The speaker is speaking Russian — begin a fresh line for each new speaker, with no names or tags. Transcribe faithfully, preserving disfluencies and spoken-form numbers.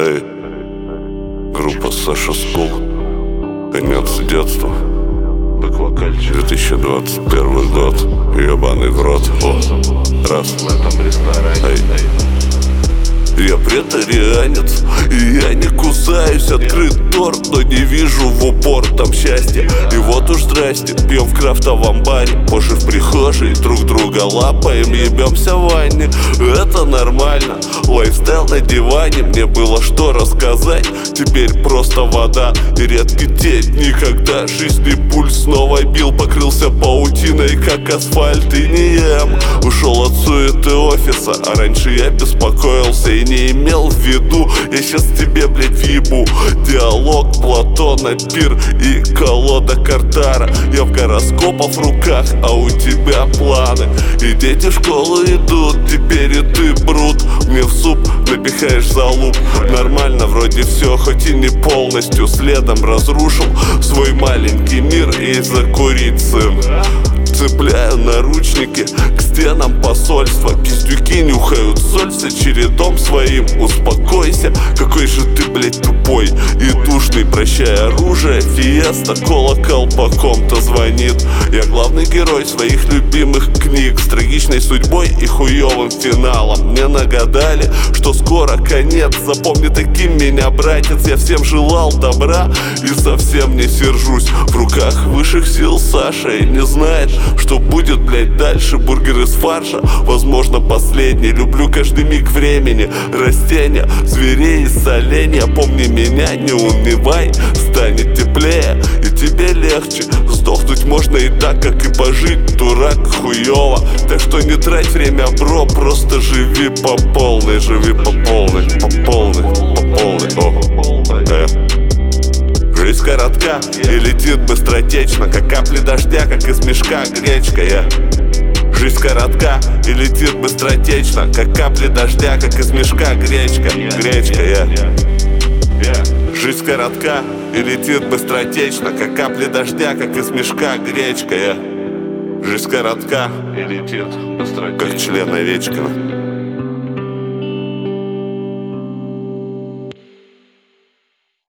Эй, группа Саша Скул. Конец детства. две тысячи двадцать первый год. Ебаный в рот. О, раз. Эй. Я претарианец, и я не кусаюсь. Открыт торт, но не вижу в упор там счастья. И вот уж здрасте, пьем в крафтовом баре, позже в прихожей друг друга лапаем, ебемся в ванне. Это нормально, лайфстайл на диване. Мне было что рассказать, теперь просто вода и редкий день. Никогда жизни пульс снова бил, покрылся паутиной, как асфальт, и не ем. Ушел от суеты офиса, а раньше я беспокоился и не имел в виду. Я сейчас тебе, блядь, въебу. Диалог Платона, пир и колода Картара. Я в гороскопах в руках, а у тебя планы. И дети в школу идут, теперь и ты брут. Мне в суп напихаешь залуп. Нормально вроде все, хоть и не полностью. Следом разрушил свой маленький мир и закурить сын. Цепляю наручники к стенам посольства. Пиздюки нюхают соль с очередом своим. Успокойся, какой же ты, блядь, тупой и душный. Прощай оружие, фиеста, колокол по ком-то звонит. Я главный герой своих любимых книг с трагичной судьбой и хуевым финалом. Мне нагадали, что скоро конец. Запомни таким меня, братец. Я всем желал добра и совсем не сержусь. В руках высших сил Саша и не знает, что будет, блядь, дальше. Бургер из фарша, возможно, последний. Люблю каждый миг времени. Растения, зверей и соленья. Помни меня, не унывай, станет теплее и тебе легче. Сдохнуть можно и так, как и пожить, дурак, хуёво. Так что не трать время, бро, просто живи по полной. Живи по полной, по полной, по полной. О, э. Жизнь коротка и летит быстротечно, как капли дождя, как из мешка гречка. Я. Жизнь коротка и летит быстротечно, как капли дождя, как из мешка гречка. Гречка. Я. Жизнь коротка и летит быстротечно, как капли дождя, как из мешка гречка. Я. Жизнь коротка и летит быстротечно, как член Овечкина.